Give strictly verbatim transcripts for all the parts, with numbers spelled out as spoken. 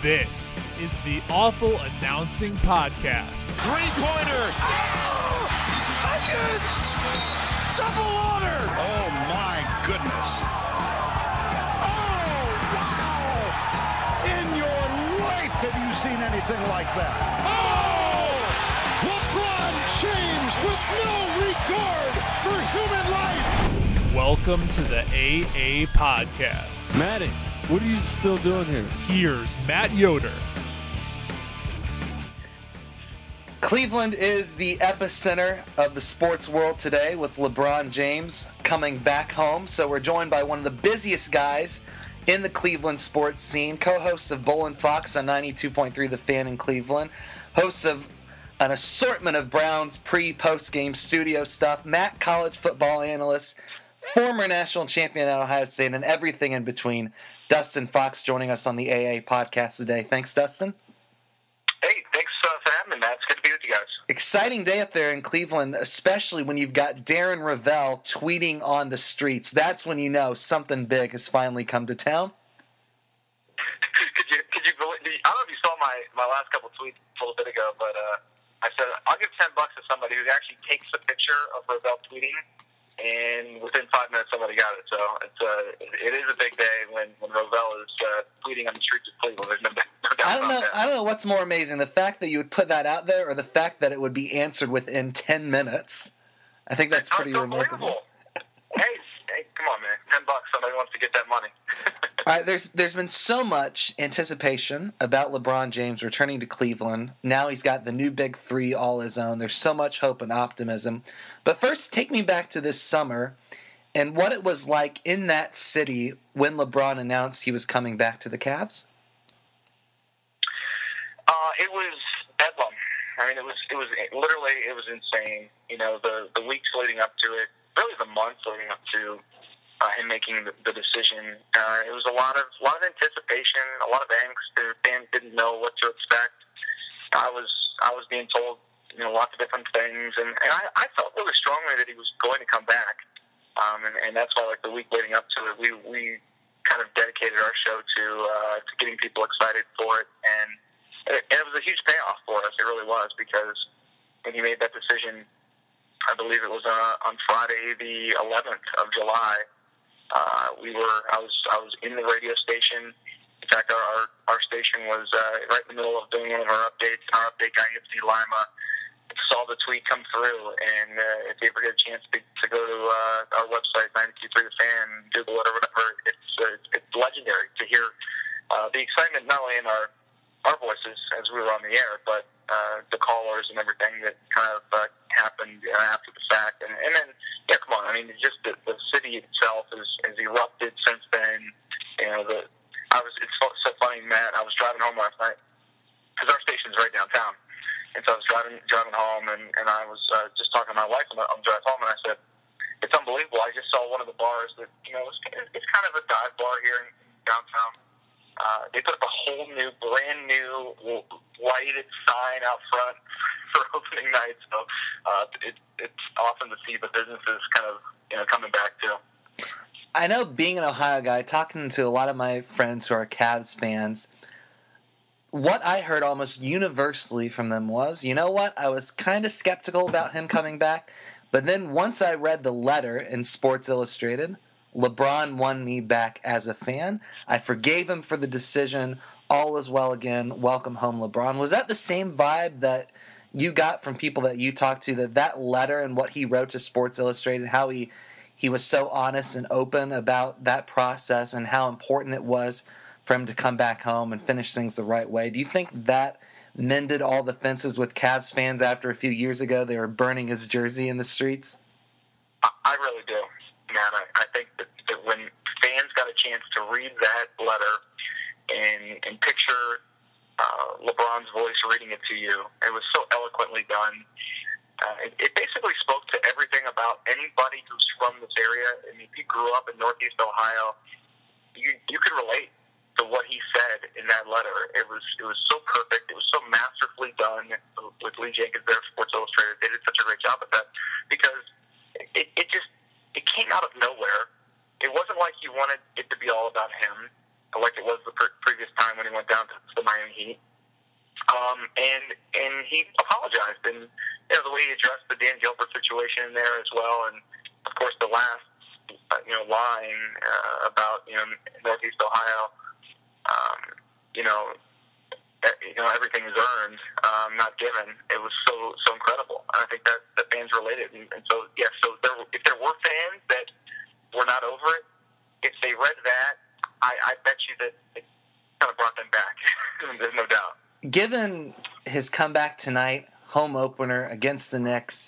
This is the Awful Announcing Podcast. Three-pointer. Oh! Hutchins! Double order! Oh, my goodness. Oh, wow! In your life have you seen anything like that? Oh! LeBron James with no regard for human life! Welcome to the A A Podcast. Matty, what are you still doing here? Here's Matt Yoder. Cleveland is the epicenter of the sports world today with LeBron James coming back home. So we're joined by one of the busiest guys in the Cleveland sports scene, co-hosts of Bull and Fox on ninety-two point three The Fan in Cleveland, hosts of an assortment of Browns pre, post-game studio stuff, Matt, college football analyst, former national champion at Ohio State, and everything in between. Dustin Fox joining us on the A A Podcast today. Thanks, Dustin. Hey, thanks uh, for having me, Matt. It's good to be with you guys. Exciting day up there in Cleveland, especially when you've got Darren Rovell tweeting on the streets. That's when you know something big has finally come to town. could you, could you believe, I don't know if you saw my, my last couple tweets a little bit ago, but uh, I said, I'll give ten bucks to somebody who actually takes a picture of Rovell tweeting, and within five minutes somebody got it. So it's uh, it is a big day when, when Rovell is uh, tweeting on the streets of Cleveland. There's no, no doubt I don't know. about that. I don't know what's more amazing: the fact that you would put that out there, or the fact that it would be answered within ten minutes. I think that's pretty It's remarkable. hey, hey, come on, man! Ten bucks. Somebody wants to get that money. All right, there's there's been so much anticipation about LeBron James returning to Cleveland. Now he's got the new big three all his own. There's so much hope and optimism. But first, take me back to this summer and what it was like in that city when LeBron announced he was coming back to the Cavs. Uh, it was bedlam. I mean, it was it was literally it was insane. You know, the the weeks leading up to it, really the months leading up to uh, him making the, the decision. Uh, it was a lot of a lot of anticipation, a lot of angst. The fans didn't know what to expect. I was I was being told, you know, lots of different things, and, and I, I felt really strongly that he was going to come back. Um, and, and that's why, like the week leading up to it, we we kind of dedicated our show to uh, to getting people excited for it, and it, and it was a huge payoff for us. It really was, because when he made that decision, I believe it was uh, on Friday the eleventh of July. Uh, we were I was I was in the radio station. In fact, our our, our station was uh, right in the middle of doing one of our updates. Our update guy, Anthony Lima, saw the tweet come through, and uh, if you ever get a chance to, to go to uh, our website, ninety-two point three The Fan, Google it or whatever, it's uh, it's legendary to hear uh, the excitement not only in our our voices as we were on the air, but uh, the callers and everything that kind of uh, happened uh, after the fact. And, and then, yeah, come on, I mean, just the, the city itself has, has erupted since then. You know, the I was it's so, so funny, Matt. I was driving home last night because our station's right downtown. And so I was driving driving home, and, and I was uh, just talking to my wife on the, on the drive home, and I said, it's unbelievable. I just saw one of the bars that, you know, it's, it's kind of a dive bar here in downtown. Uh, they put up a whole new, brand new lighted sign out front for opening night. So uh, it, it's awesome to see the businesses kind of, you know, coming back too. I know, being an Ohio guy, talking to a lot of my friends who are Cavs fans, what I heard almost universally from them was, you know what, I was kind of skeptical about him coming back, but then once I read the letter in Sports Illustrated, LeBron won me back as a fan. I forgave him for the decision. All is well again. Welcome home, LeBron. Was that the same vibe that you got from people that you talked to, that that letter and what he wrote to Sports Illustrated, how he, he was so honest and open about that process and how important it was for him to come back home and finish things the right way? Do you think that mended all the fences with Cavs fans after a few years ago they were burning his jersey in the streets? I really do, man. I, I think that, that when fans got a chance to read that letter and, and picture uh, LeBron's voice reading it to you, it was so eloquently done. Uh, it, it basically spoke to everything about anybody who's from this area. I mean, if you grew up in Northeast Ohio, you you could relate to what he said in that letter. It was it was so perfect. It was so masterfully done with Lee Jenkins there at Sports Illustrated. They did such a great job at that, because it, it just it came out of nowhere. It wasn't like he wanted it to be all about him, like it was the pre- previous time when he went down to the Miami know, the way he addressed the Dan Gilbert situation in there as well, and of course the last, uh, you know, line uh, about, you know, Northeast Ohio, um, you know, you know, everything is earned, um, not given. It was so so incredible. And I think that the fans related, and, and so yeah. So there, if there were fans that were not over it, if they read that, I, I bet you that it kind of brought them back. There's no doubt. Given his comeback tonight, home opener against the Knicks,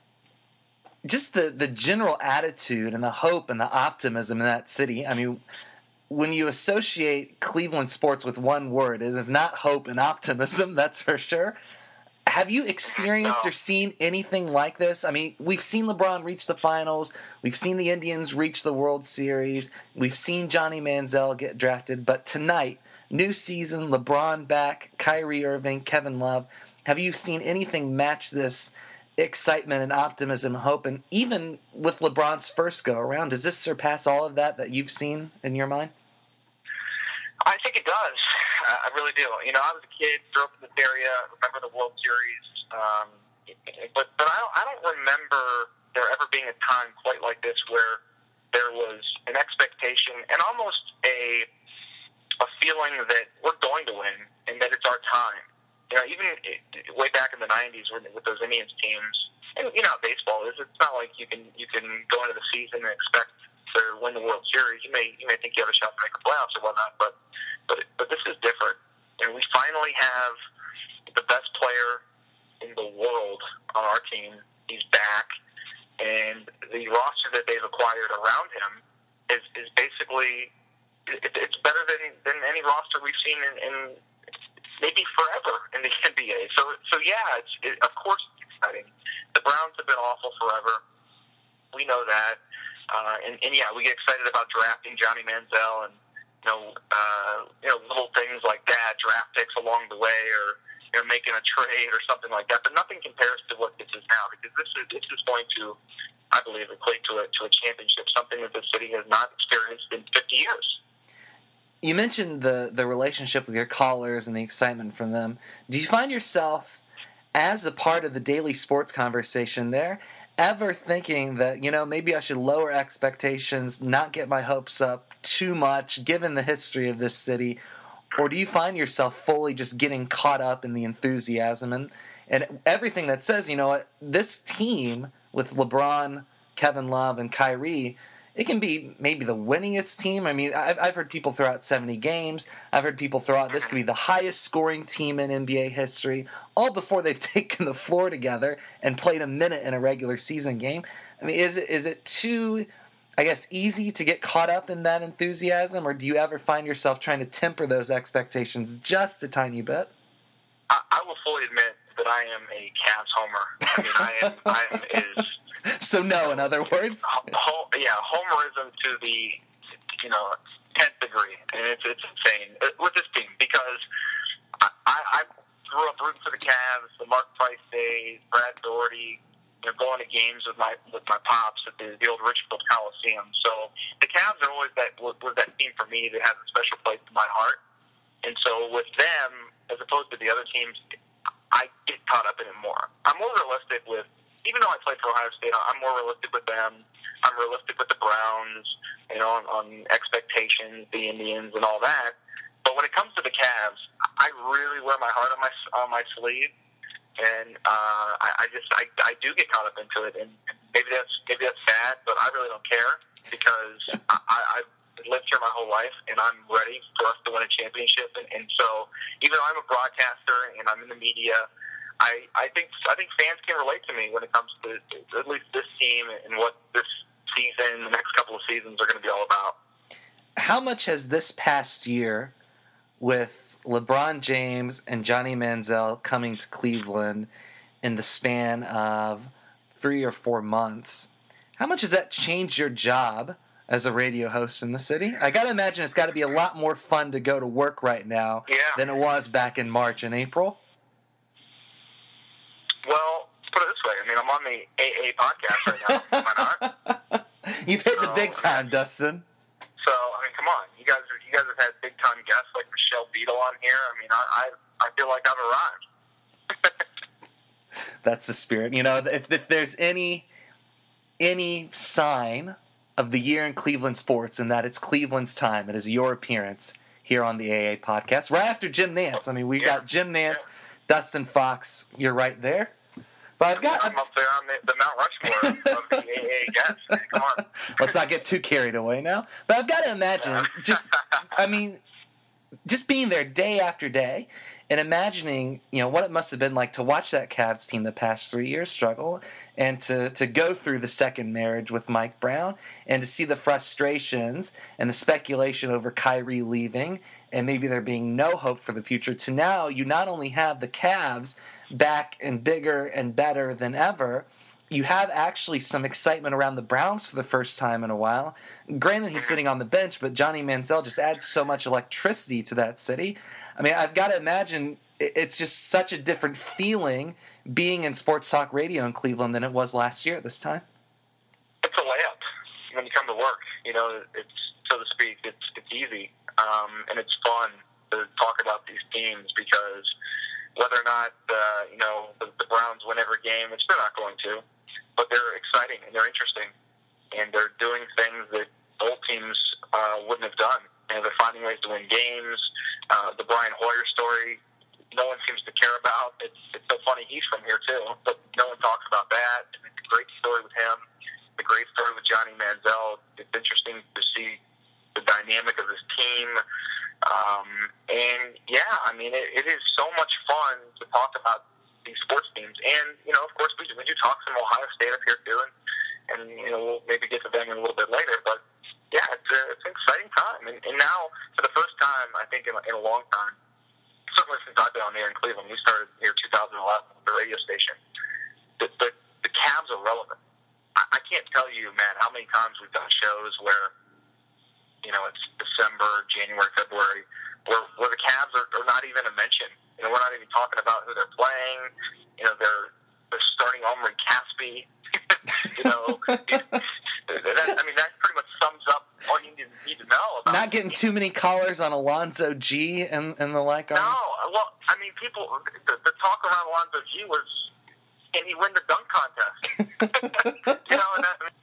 just the the general attitude and the hope and the optimism in that city. I mean, when you associate Cleveland sports with one word, it is not hope and optimism, that's for sure. Have you experienced No. or seen anything like this? I mean, we've seen LeBron reach the finals. We've seen the Indians reach the World Series. We've seen Johnny Manziel get drafted. But tonight, new season, LeBron back, Kyrie Irving, Kevin Love. Have you seen anything match this excitement and optimism, hope? And even with LeBron's first go-around, does this surpass all of that that you've seen in your mind? I think it does. Uh, I really do. You know, I was a kid, grew up in this area, remember the World Series, um, but but I don't, I don't remember there ever being a time quite like this where there was an expectation and almost a a feeling that we're going to win and that it's our time. You know, even way back in the nineties with, with those Indians teams, and you know how baseball is. It's not like you can you can go into the season and expect to win the World Series. You may you may think you have a shot to make the playoffs or whatnot, but but but this is different. And we finally have the best player in the world on our team. He's back, and the roster that they've acquired around him is is basically it, it's better than than any roster we've seen in. in maybe forever in the N B A. So, so yeah, it's, it, of course it's exciting. The Browns have been awful forever. We know that. Uh, and, and yeah, we get excited about drafting Johnny Manziel and, you know, uh, you know, little things like that, draft picks along the way, or, you know, making a trade or something like that. But nothing compares to what this is now, because this is, this is going to, I believe, equate to a, to a championship, something that the city has not experienced in fifty years. You mentioned the, the relationship with your callers and the excitement from them. Do you find yourself, as a part of the daily sports conversation there, ever thinking that, you know, maybe I should lower expectations, not get my hopes up too much, given the history of this city? Or do you find yourself fully just getting caught up in the enthusiasm and, and everything that says, you know what, this team with LeBron, Kevin Love, and Kyrie, it can be maybe the winningest team. I mean, I've, I've heard people throw out seventy games. I've heard people throw out this could be the highest scoring team in N B A history, all before they've taken the floor together and played a minute in a regular season game. I mean, is it is it too, I guess, easy to get caught up in that enthusiasm, or do you ever find yourself trying to temper those expectations just a tiny bit? I, I will fully admit that I am a Cavs homer. I mean, I am, I am is... So no, in other words? Ho- yeah, homerism to the, you know, tenth degree. And it's it's insane with this team because I, I, I grew up rooting for the Cavs, the Mark Price days, Brad Daugherty, you know, going to games with my with my pops at the, the old Richfield Coliseum. So the Cavs are always that was that team for me that has a special place in my heart. And so with them, as opposed to the other teams, I get caught up in it more. I'm more realistic with, even though I played for Ohio State, I'm more realistic with them. I'm realistic with the Browns, you know, on, on expectations, the Indians, and all that. But when it comes to the Cavs, I really wear my heart on my on my sleeve, and uh, I, I just I, I do get caught up into it. And maybe that's maybe that's sad, but I really don't care because I, I, I've lived here my whole life, and I'm ready for us to win a championship. And, and so, even though I'm a broadcaster and I'm in the media, I, I think I think fans can relate to me when it comes to, to at least this team and what this season, the next couple of seasons are going to be all about. How much has this past year, with LeBron James and Johnny Manziel coming to Cleveland in the span of three or four months, how much has that changed your job as a radio host in the city? I got to imagine it's got to be a lot more fun to go to work right now yeah. than it was back in March and April. Well, put it this way. I mean, I'm on the A A podcast right now. Am I not? You've hit so, the big time, Dustin. So, I mean, come on. You guys are, you guys have had big time guests like Michelle Beadle on here. I mean, I I, I feel like I've arrived. That's the spirit. You know, if, if there's any any sign of the year in Cleveland sports, and that it's Cleveland's time, it is your appearance here on the A A podcast, right after Jim Nantz. I mean, we yeah. got Jim Nantz, yeah. Dustin Fox. You're right there. But I've got. I'm up there on the, the Mount Rushmore of the A A guests. Come on. Let's not get too carried away now. But I've got to imagine, yeah. just, I mean, just being there day after day and imagining, you know, what it must have been like to watch that Cavs team the past three years struggle and to, to go through the second marriage with Mike Brown and to see the frustrations and the speculation over Kyrie leaving and maybe there being no hope for the future to now you not only have the Cavs back and bigger and better than ever, you have actually some excitement around the Browns for the first time in a while. Granted, he's sitting on the bench, but Johnny Manziel just adds so much electricity to that city. I mean, I've got to imagine it's just such a different feeling being in sports talk radio in Cleveland than it was last year at this time. It's a layup when you come to work. You know, it's, so to speak, it's it's easy. Um, and it's fun to talk about these teams because whether or not, uh, you know, the, the Browns win every game, which they're not going to, but they're exciting and they're interesting. And they're doing things that old teams uh, wouldn't have done. And they're finding ways to win games. Uh, the Brian Hoyer story, no one seems to care about. It's, it's so funny. He's from here, too. But no one talks about that. And it's a great story with him. The great story with Johnny Manziel. It's interesting to see the dynamic of his team. Um, and, yeah, I mean, it, it is so much fun to talk about these sports teams. And, you know, of course, we, we do talk some Ohio State up here, too. And, and, you know, we'll maybe get to them in a little bit later. But, yeah, it's, a, it's an exciting time. And, and now, for the first time, I think, in a, in a long time, certainly since I've been on here in Cleveland, we started here in two thousand eleven with the radio station, the, the, the Cavs are relevant. I, I can't tell you, man, how many times we've done shows where, you know, it's December, January, February, where, where the Cavs are, are not even a mention. You know, we're not even talking about who they're playing. You know, they're, they're starting Omri Caspi. you know, that, I mean, that pretty much sums up all you need, need to know about. Not getting too many callers on Alonzo G and, and the like. No, well, I mean, people, the, the talk around Alonzo G was, can he win the dunk contest? you know, and that, I mean,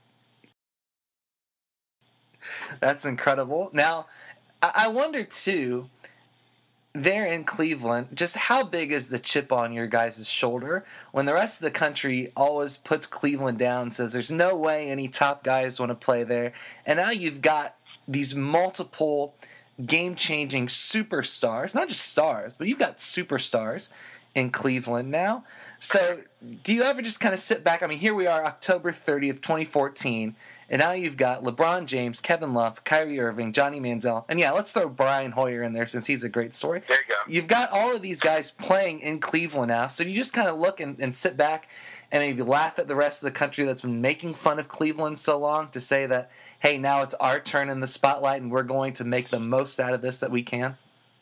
that's incredible. Now, I wonder, too, there in Cleveland, just how big is the chip on your guys' shoulder when the rest of the country always puts Cleveland down, says there's no way any top guys want to play there, and now you've got these multiple game-changing superstars, not just stars, but you've got superstars in Cleveland now. So do you ever just kind of sit back? I mean, here we are, October thirtieth, twenty fourteen, and now you've got LeBron James, Kevin Love, Kyrie Irving, Johnny Manziel, and yeah, let's throw Brian Hoyer in there since he's a great story. There you go. You've got all of these guys playing in Cleveland now, so you just kind of look and, and sit back and maybe laugh at the rest of the country that's been making fun of Cleveland so long to say that, hey, now it's our turn in the spotlight and we're going to make the most out of this that we can?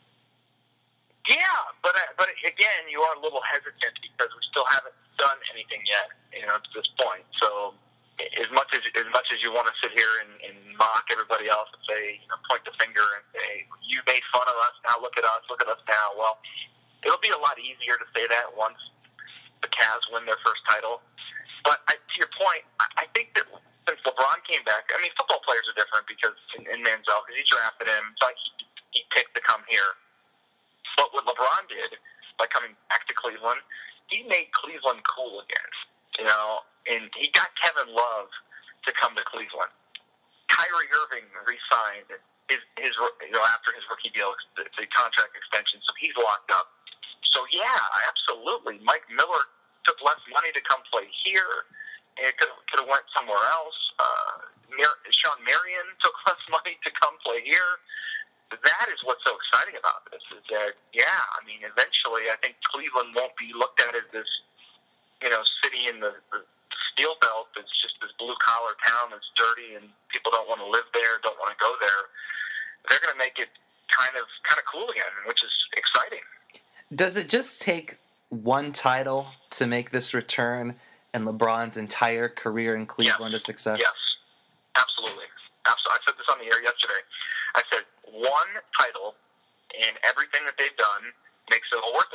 Yeah, but uh, but again, you are a little hesitant because we still haven't done anything yet, you know, to this point. So as much as as much as you want to sit here and, and mock everybody else and say, you know, point the finger and say, you made fun of us, now look at us, look at us now. Well, it'll be a lot easier to say that once the Cavs win their first title. But I, to your point, I, I think that since LeBron came back, I mean, football players are different because in, in Manziel, because he drafted him, it's like he, he picked to come here. But what LeBron did by coming back to Cleveland, he made Cleveland cool again, you know, and he got Kevin Love to come to Cleveland. Kyrie Irving re-signed his, his you know, after his rookie deal, the, the contract extension, so he's locked up. So, yeah, absolutely. Mike Miller took less money to come play here. It could could have went somewhere else. Uh, Mar- Sean Marion took less money to come play here. That is what's so exciting about this, is that, yeah, I mean, eventually I think Cleveland won't be looked at as this, you know, city in the, the steel belt that's just this blue-collar town that's dirty and people don't want to live there, don't want to go there. They're going to make it kind of kind of cool again, which is exciting. Does it just take one title to make this return and LeBron's entire career in Cleveland yes. a success? Yes, absolutely. absolutely. I said this on the air yesterday. I said one title and everything that they've done makes it all worth it.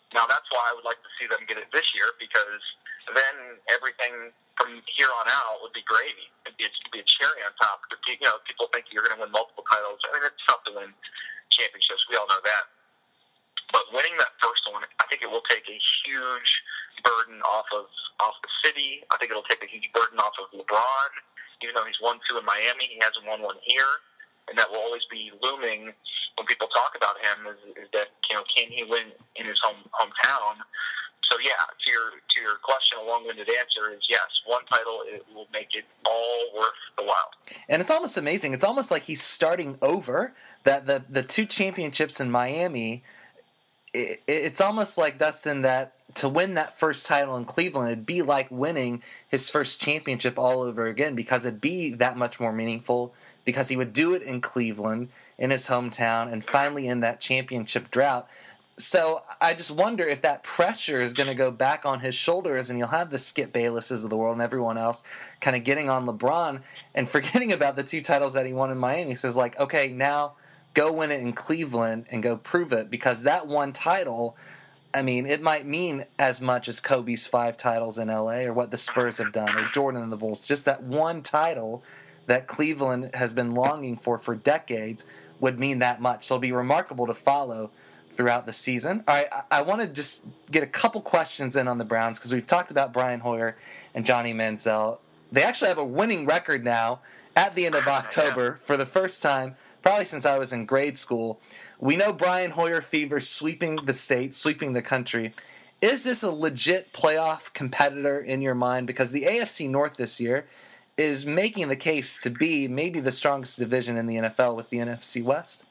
Now, that's why I would like to see them get it this year, because then everything from here on out would be gravy. It'd be, it'd be a cherry on top. You know, people think you're going to win multiple titles. I mean, it's tough to win championships. We all know that. But winning that first one, I think it will take a huge burden off of off the city. I think it'll take a huge burden off of LeBron. Even though he's won two in Miami, he hasn't won one here. And that will always be looming when people talk about him, is, is that, you know, can he win in his home hometown? So, yeah, to your to your question, a long-winded answer is yes, one title, it will make it all worth the while. And it's almost amazing. It's almost like he's starting over, that the, the two championships in Miami, it, it's almost like, Dustin, that to win that first title in Cleveland, it'd be like winning his first championship all over again, because it'd be that much more meaningful, because he would do it in Cleveland, in his hometown, and finally in that championship drought. So I just wonder if that pressure is going to go back on his shoulders, and you'll have the Skip Baylesses of the world and everyone else kind of getting on LeBron and forgetting about the two titles that he won in Miami. He says, like, okay, now go win it in Cleveland and go prove it, because that one title, I mean, it might mean as much as Kobe's five titles in L A or what the Spurs have done or Jordan and the Bulls. Just that one title that Cleveland has been longing for for decades would mean that much. So it'll be remarkable to follow throughout the season. All right, I, I want to just get a couple questions in on the Browns, because we've talked about Brian Hoyer and Johnny Manziel. They actually have a winning record now at the end of October for the first time, probably since I was in grade school. We know Brian Hoyer fever sweeping the state, sweeping the country. Is this a legit playoff competitor in your mind? Because the A F C North this year is making the case to be maybe the strongest division in the N F L with the N F C West.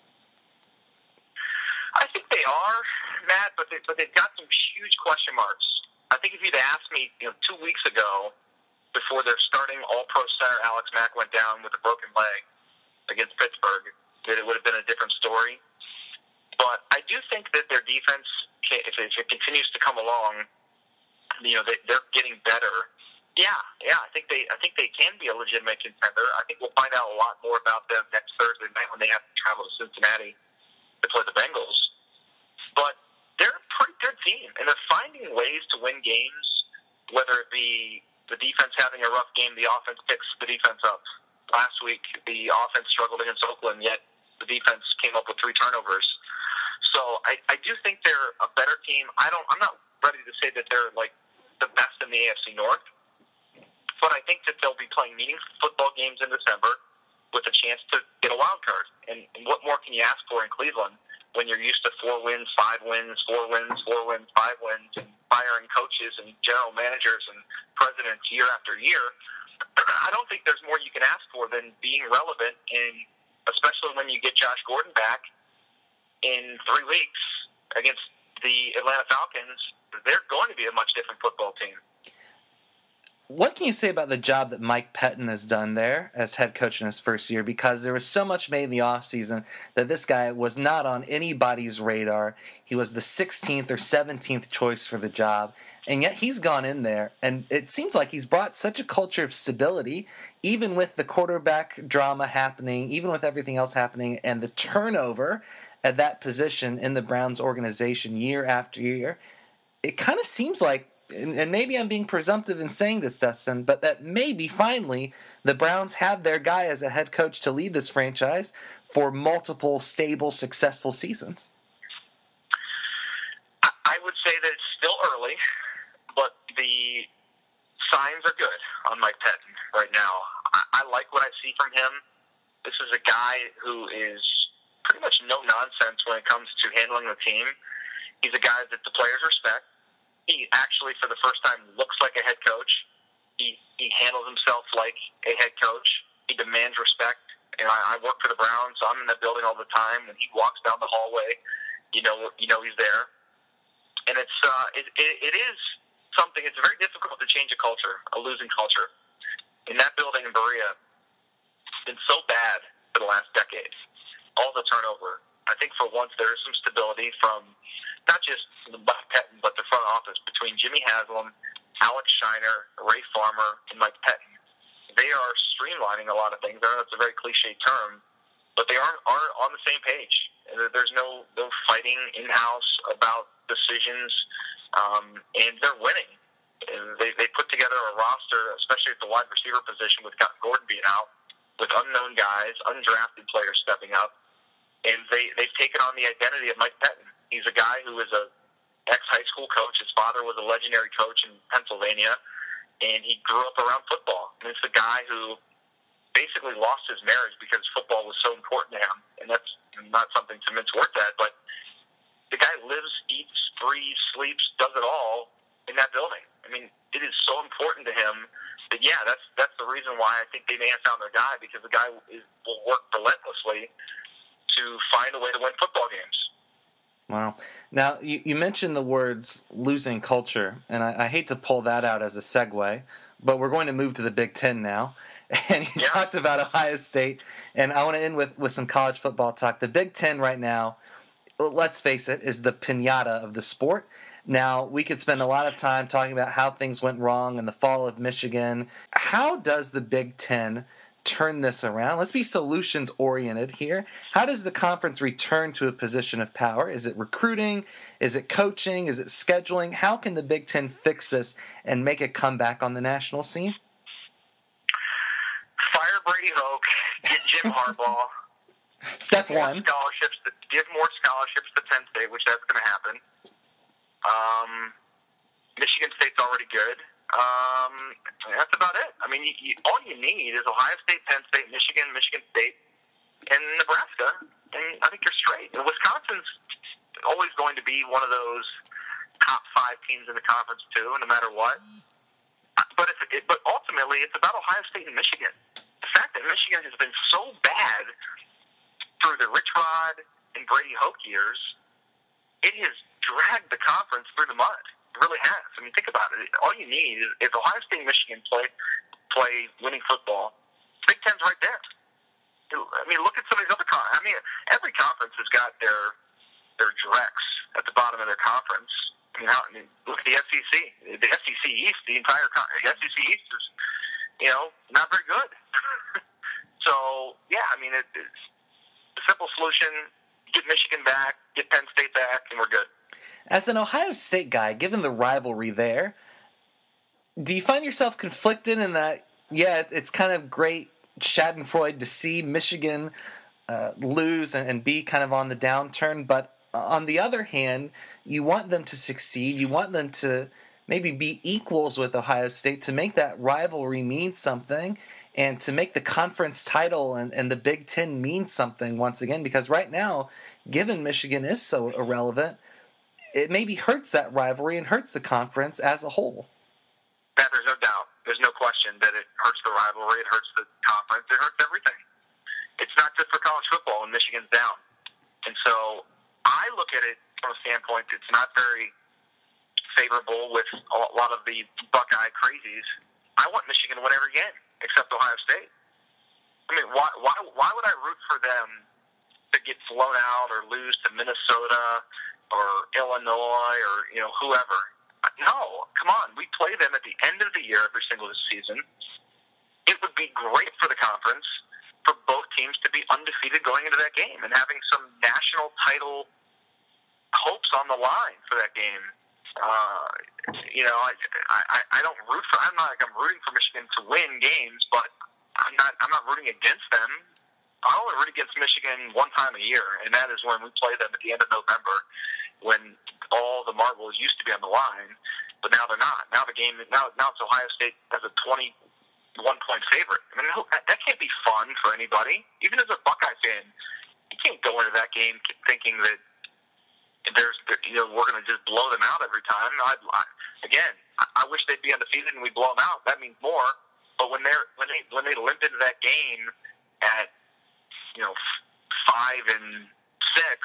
I think they are, Matt, but, they, but they've got some huge question marks. I think if you'd asked me, you know, two weeks ago, before their starting All-Pro center Alex Mack went down with a broken leg against Pittsburgh, that it would have been a different story. But I do think that their defense, if it, if it continues to come along, you know, they, they're getting better. Yeah, yeah, I think they, I think they can be a legitimate contender. I think we'll find out a lot more about them next Thursday night when they have to travel to Cincinnati to play the Bengals. But they're a pretty good team, and they're finding ways to win games, whether it be the defense having a rough game, the offense picks the defense up. Last week, the offense struggled against Oakland, yet the defense came up with three turnovers. So I, I do think they're a better team. I don't, I'm not ready to say that they're like the best in the A F C North, but I think that they'll be playing meaningful football games in December with a chance to get a wild card. And, and what more can you ask for in Cleveland when you're used to four wins, five wins, four wins, four wins, five wins, and firing coaches and general managers and presidents year after year? I don't think there's more you can ask for than being relevant, and especially when you get Josh Gordon back in three weeks against the Atlanta Falcons. They're going to be a much different football team. What can you say about the job that Mike Pettin has done there as head coach in his first year? Because there was so much made in the offseason that this guy was not on anybody's radar. He was the sixteenth or seventeenth choice for the job, and yet he's gone in there, and it seems like he's brought such a culture of stability, even with the quarterback drama happening, even with everything else happening, and the turnover at that position in the Browns organization year after year. It kind of seems like, and maybe I'm being presumptive in saying this, Dustin, but that maybe finally the Browns have their guy as a head coach to lead this franchise for multiple stable, successful seasons. I would say that it's still early, but the signs are good on Mike Pettin right now. I, I like what I see from him. This is a guy who is pretty much no nonsense when it comes to handling the team. He's a guy that the players respect. He actually, for the first time, looks like a head coach. He he handles himself like a head coach. He demands respect. And I, I work for the Browns, so I'm in that building all the time. When he walks down the hallway, you know you know he's there. And it's uh, it, it it is something. It's very difficult to change a culture, a losing culture. In that building in Berea, it's been so bad for the last decade. All the turnover. I think for once there is some stability from not just Mike Pettin, but the front office between Jimmy Haslam, Alex Shiner, Ray Farmer, and Mike Pettin. They are streamlining a lot of things. I know that's a very cliche term, but they aren't aren't on the same page. There's no no fighting in house about decisions, um, and they're winning. And they they put together a roster, especially at the wide receiver position, with Gordon being out, with unknown guys, undrafted players stepping up, and they they've taken on the identity of Mike Pettin. He's a guy who is a ex-high school coach. His father was a legendary coach in Pennsylvania, and he grew up around football. And it's a guy who basically lost his marriage because football was so important to him, and that's not something to mince words at, but the guy lives, eats, breathes, sleeps, does it all in that building. I mean, it is so important to him that, yeah, that's that's the reason why I think they may have found their guy, because the guy is, will work relentlessly to find a way to win football games. Wow. Now, you, you mentioned the words losing culture, and I, I hate to pull that out as a segue, but we're going to move to the Big Ten now. And you yeah. talked about Ohio State, and I want to end with, with some college football talk. The Big Ten right now, let's face it, is the piñata of the sport. Now, we could spend a lot of time talking about how things went wrong in the fall of Michigan. How does the Big Ten turn this around? Let's be solutions-oriented here. How does the conference return to a position of power? Is it recruiting? Is it coaching? Is it scheduling? How can the Big Ten fix this and make a comeback on the national scene? Fire Brady Hoke, get Jim Harbaugh. Step give one. More scholarships, give more scholarships to Penn State, which that's going to happen. Um, Michigan State's already good. Um, that's about it. I mean, you, you, all you need is Ohio State, Penn State, Michigan, Michigan State, and Nebraska, and I think you're straight. And Wisconsin's always going to be one of those top five teams in the conference too, no matter what. But it's, it, but ultimately, it's about Ohio State and Michigan. The fact that Michigan has been so bad through the Rich Rod and Brady Hoke years, it has dragged the conference through the mud. It really has. I mean, think about it. All you need is if Ohio State and Michigan play play winning football, Big Ten's right there. I mean, look at some of these other con- I mean, every conference has got their their dregs at the bottom of their conference. I mean, how, I mean look at the S E C. The S E C East, the entire con- the S E C East is, you know, not very good. So, yeah, I mean, it, it's a simple solution. Get Michigan back, get Penn State back, and we're good. As an Ohio State guy, given the rivalry there, do you find yourself conflicted in that, yeah, it's kind of great schadenfreude to see Michigan uh, lose and, and be kind of on the downturn, but on the other hand, you want them to succeed, you want them to maybe be equals with Ohio State to make that rivalry mean something and to make the conference title and, and the Big Ten mean something once again, because right now, given Michigan is so irrelevant, it maybe hurts that rivalry and hurts the conference as a whole. Yeah, there's no doubt. There's no question that it hurts the rivalry, it hurts the conference, it hurts everything. It's not just for college football when Michigan's down. And so I look at it from a standpoint it's not very favorable with a lot of the Buckeye crazies. I want Michigan to win every game except Ohio State. I mean, why, why, why would I root for them to get blown out or lose to Minnesota or Illinois or, you know, whoever? No, come on. We play them at the end of the year every single season. It would be great for the conference for both teams to be undefeated going into that game and having some national title hopes on the line for that game. Uh, you know, I, I, I don't root for. I'm not like I'm rooting for Michigan to win games, but I'm not. I'm not rooting against them. I only root against Michigan one time a year, and that is when we play them at the end of November, when all the marbles used to be on the line, but now they're not. Now the game. Now, now it's Ohio State as a twenty-one point favorite. I mean, that can't be fun for anybody. Even as a Buckeye fan, you can't go into that game thinking that there's, you know, we're going to just blow them out every time. I, I, again, I wish they'd be undefeated and we blow them out. That means more. But when they're when they when they limp into that game at, you know, five and six,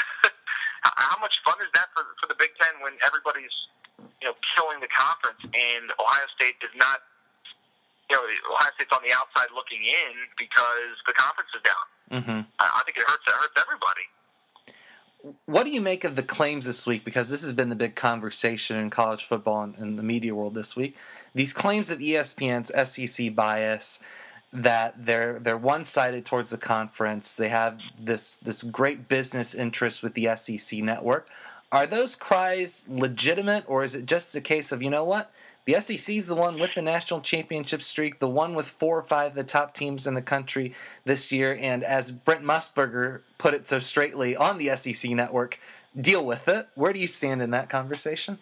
how much fun is that for for the Big Ten when everybody's, you know, killing the conference and Ohio State is not, you know, Ohio State's on the outside looking in because the conference is down. Mm-hmm. I, I think it hurts. It hurts everybody. What do you make of the claims this week? Because this has been the big conversation in college football and in the media world this week. These claims of E S P N's S E C bias, that they're they're one-sided towards the conference. They have this this great business interest with the S E C network. Are those cries legitimate, or is it just a case of, you know what, the S E C is the one with the national championship streak, the one with four or five of the top teams in the country this year, and as Brent Musburger put it so straightly on the S E C network, deal with it? Where do you stand in that conversation?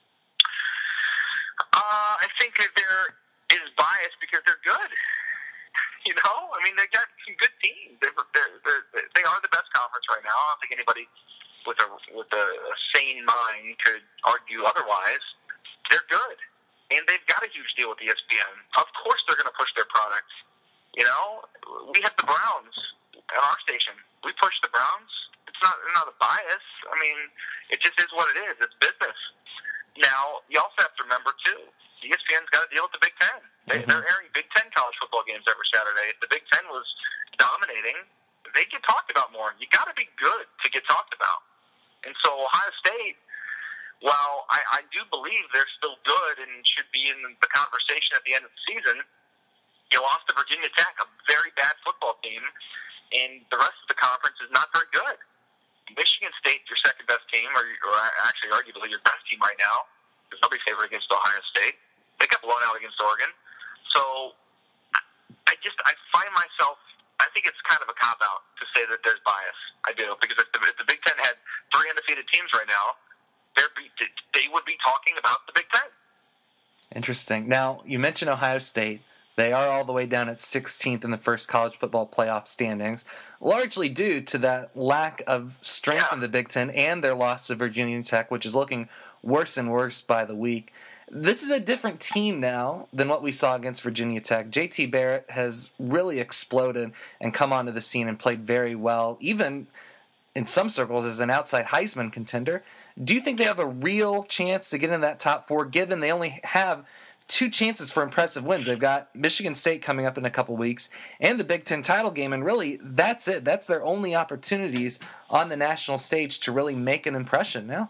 Uh, I think that there is bias because they're good. You know, I mean, they got some good teams. They're, they're, they're, they are the best conference right now. I don't think anybody with a with a sane mind could argue otherwise. They're good, and they've got a huge deal with E S P N. Of course, they're going to push their products. You know, we have the Browns at our station. We push the Browns. It's not not a bias. I mean, it just is what it is. It's business. Now, you also have to remember too, E S P N's got a deal with the Big Ten. They, mm-hmm. They're airing Big Ten college football games every Saturday. If the Big Ten was dominating, they get talked about more. You got to be good to get talked about. And so Ohio State, while I, I do believe they're still good and should be in the conversation at the end of the season, you lost to Virginia Tech, a very bad football team, and the rest of the conference is not very good. Michigan State, your second best team, or, or actually arguably your best team right now, because they'll be favored against Ohio State. They got blown out against Oregon. So I just I find myself, I think it's kind of a cop-out to say that there's bias. I do, because if the, if the Big Ten had three undefeated teams right now, be, they would be talking about the Big Ten. Interesting. Now, you mentioned Ohio State. They are all the way down at sixteenth in the first college football playoff standings, largely due to that lack of strength yeah. in the Big Ten and their loss to Virginia Tech, which is looking worse and worse by the week. This is a different team now than what we saw against Virginia Tech. J T Barrett has really exploded and come onto the scene and played very well, even in some circles as an outside Heisman contender. Do you think they have a real chance to get in that top four, given they only have two chances for impressive wins? They've got Michigan State coming up in a couple weeks and the Big Ten title game, and really that's it. That's their only opportunities on the national stage to really make an impression now.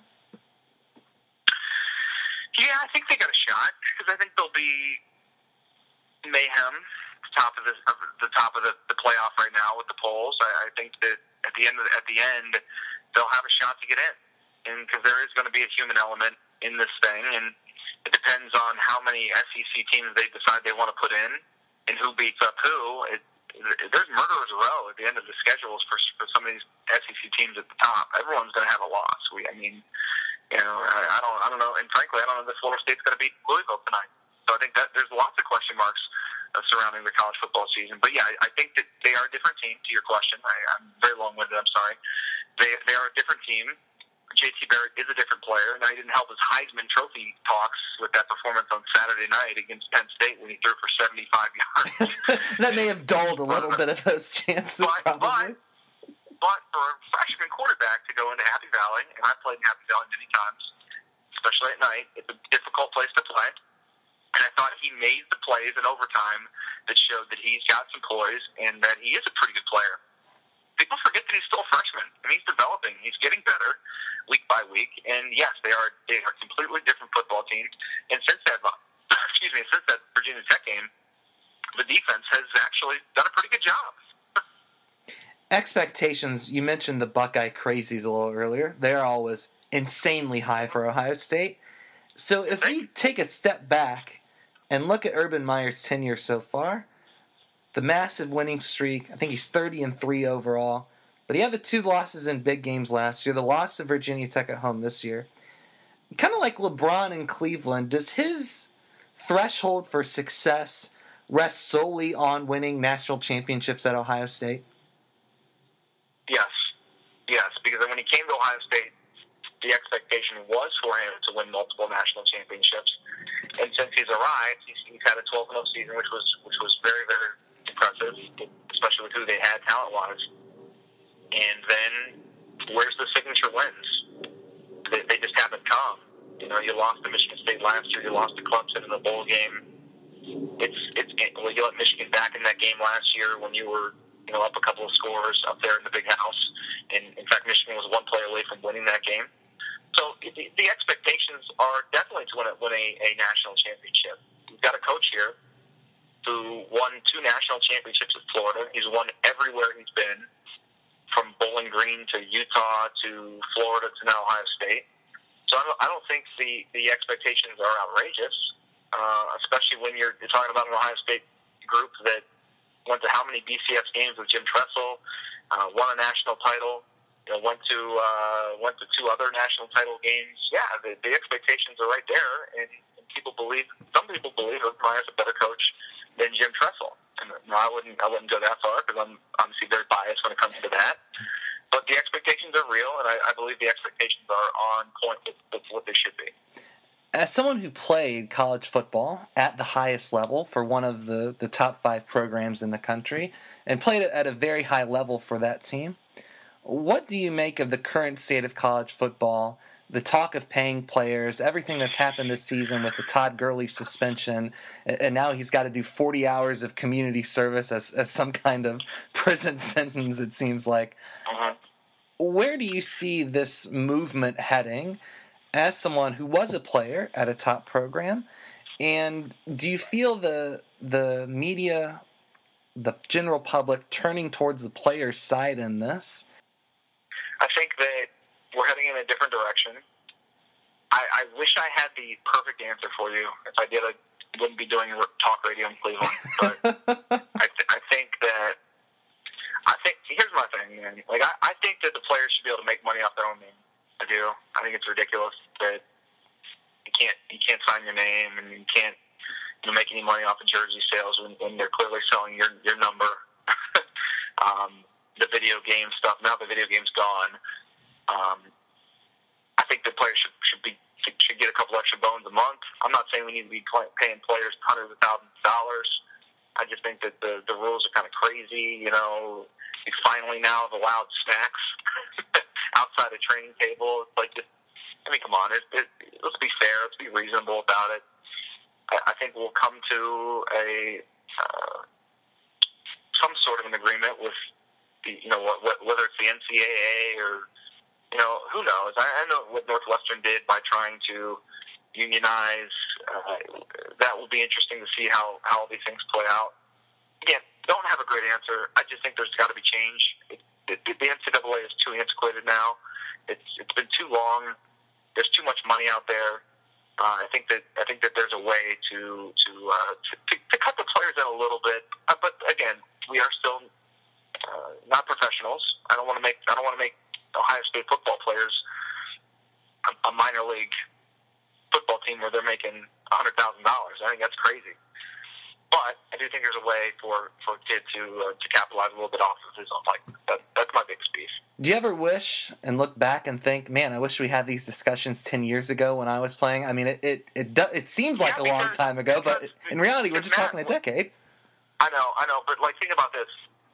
Yeah, I think they got a shot, because I think they'll be mayhem top of the, of the top of the, the playoff right now with the polls. I, I think that at the end of the, at the end they'll have a shot to get in, and because there is going to be a human element in this thing, and it depends on how many S E C teams they decide they want to put in and who beats up who. It, it, there's murderers row at the end of the schedules for for some of these S E C teams at the top. Everyone's going to have a loss. We, I mean. You know, I don't, I don't know, and frankly, I don't know if Florida State's going to beat Louisville tonight. So I think that there's lots of question marks uh, surrounding the college football season. But yeah, I, I think that they are a different team. To your question, I, I'm very long-winded. I'm sorry. They they are a different team. J T Barrett is a different player. Now, he didn't help his Heisman Trophy talks with that performance on Saturday night against Penn State when he threw for seventy-five yards. That may have dulled a little bit of those chances, but, probably. But, But for a freshman quarterback to go into Happy Valley, and I've played in Happy Valley many times, especially at night, it's a difficult place to play. And I thought he made the plays in overtime that showed that he's got some poise and that he is a pretty good player. People forget that he's still a freshman. I mean, he's developing. He's getting better week by week. And yes, they are they are completely different football teams. And since that, excuse me, since that Virginia Tech game, the defense has actually done a pretty good job. Expectations, you mentioned the Buckeye Crazies a little earlier. They're always insanely high for Ohio State. So if we take a step back and look at Urban Meyer's tenure so far, the massive winning streak, I think he's thirty and three overall, but he had the two losses in big games last year, the loss of Virginia Tech at home this year. Kind of like LeBron in Cleveland, does his threshold for success rest solely on winning national championships at Ohio State? Yes, yes, because when he came to Ohio State, the expectation was for him to win multiple national championships, and since he's arrived, he's, he's had a twelve and oh season, which was which was very, very impressive, especially with who they had talent-wise. And then, where's the signature wins? They, they just haven't come. You know, you lost to Michigan State last year, you lost to Clemson in the bowl game. It's it's well, you let Michigan back in that game last year when you were. You know, up a couple of scores up there in the big house. And, in fact, Michigan was one play away from winning that game. So the, the expectations are definitely to win, a, win a, a national championship. We've got a coach here who won two national championships at Florida. He's won everywhere he's been, from Bowling Green to Utah to Florida to now Ohio State. So I don't, I don't think the, the expectations are outrageous, uh, especially when you're, you're talking about an Ohio State group that went to how many B C S games with Jim Tressel, uh, won a national title, you know, went to uh, went to two other national title games. Yeah, the, the expectations are right there, and, and people believe, some people believe Urban Meyer's a better coach than Jim Tressel. And no, I wouldn't I wouldn't go that far because I'm obviously very biased when it comes to that. But the expectations are real, and I, I believe the expectations are on point with, with what they should be. As someone who played college football at the highest level for one of the, the top five programs in the country and played at a very high level for that team, what do you make of the current state of college football, the talk of paying players, everything that's happened this season with the Todd Gurley suspension, and now he's got to do forty hours of community service as, as some kind of prison sentence, it seems like. Uh-huh. Where do you see this movement heading as someone who was a player at a top program? And do you feel the the media, the general public, turning towards the player's side in this? I think that we're heading in a different direction. I, I wish I had the perfect answer for you. If I did, I wouldn't be doing talk radio in Cleveland. But I, th- I think that I think here's my thing, man. Like I, I think that the players should be able to make money off their own name. I do. I think it's ridiculous that you can't you can't sign your name and you can't you know, make any money off of jersey sales when, when they're clearly selling your your number. um, the video game stuff. Now the video game's gone. Um, I think the players should should be should get a couple extra bones a month. I'm not saying we need to be paying players hundreds of thousands of dollars. I just think that the the rules are kind of crazy. You know, we finally now have allowed snacks outside the training table. It's like, just, I mean, come on. It, it, let's be fair. Let's be reasonable about it. I, I think we'll come to a uh, some sort of an agreement with the, you know, what, what, whether it's the N C double A or, you know, who knows? I, I know what Northwestern did by trying to unionize. Uh, that will be interesting to see how, how all these things play out. Again, don't have a great answer. I just think there's got to be change. It, it, the N C double A is too antiquated now. It's it's been too long. There's too much money out there. Uh, I think that I think that there's a way to to, uh, to to to cut the players in a little bit. Uh, but again, we are still uh, not professionals. I don't want to make I don't want to make Ohio State football players a, a minor league football team where they're making a hundred thousand dollars. I think that's crazy. But I do think there's a way for, for a kid to uh, to capitalize a little bit off of his own life. That, that's my biggest beef. Do you ever wish and look back and think, man, I wish we had these discussions ten years ago when I was playing? I mean, it it it, do, it seems like yeah, a long because, time ago, but in reality, we're just Matt, talking a decade. I know, I know, but like think about this.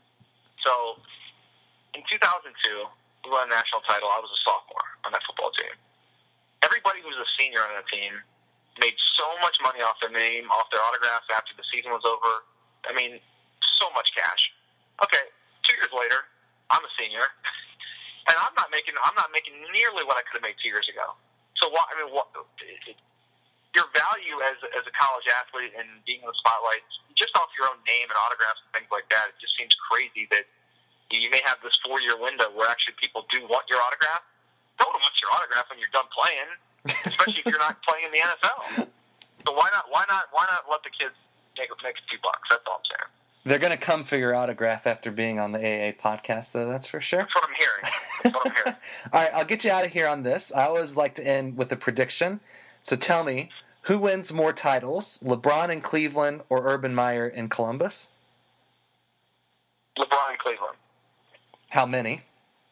So in two thousand two, we won a national title. I was a sophomore on that football team. Everybody who was a senior on that team made so much money off their name, off their autographs after the season was over. I mean, so much cash. Okay, two years later, I'm a senior, and I'm not making I'm not making nearly what I could have made two years ago. So, what, I mean, what, it, your value as as a college athlete and being in the spotlight, just off your own name and autographs and things like that, it just seems crazy that you may have this four year window where actually people do want your autograph. No one wants your autograph when you're done playing, especially if you're not playing in the N F L. So why not? Why not? Why not let the kids make make a few bucks? That's all I'm saying. They're going to come for your autograph after being on the A A podcast, though. That's for sure. That's what I'm hearing. That's what I'm hearing. All right, I'll get you out of here on this. I always like to end with a prediction. So tell me, who wins more titles, LeBron in Cleveland or Urban Meyer in Columbus? LeBron in Cleveland. How many?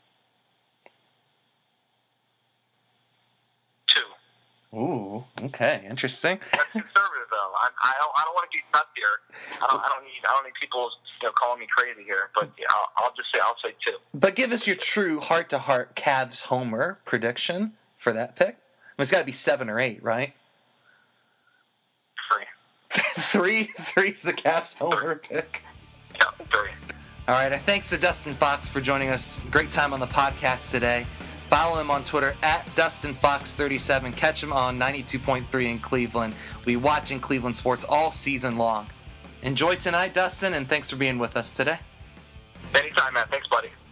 Ooh, okay, interesting. That's conservative, though. I, I don't. I don't want to get nuts here. I don't. I don't need. I don't need people, you know, calling me crazy here. But yeah, I'll, I'll just say. I'll say two. But give us your true heart-to-heart Cavs homer prediction for that pick. I mean, it's got to be seven or eight, right? Three. three. Three's the Cavs homer pick. Yeah, three. All right. Our thanks to Dustin Fox for joining us. Great time on the podcast today. Follow him on Twitter at Dustin Fox thirty-seven. Catch him on ninety-two point three in Cleveland. We'll be watching Cleveland sports all season long. Enjoy tonight, Dustin, and thanks for being with us today. Anytime, man. Thanks, buddy.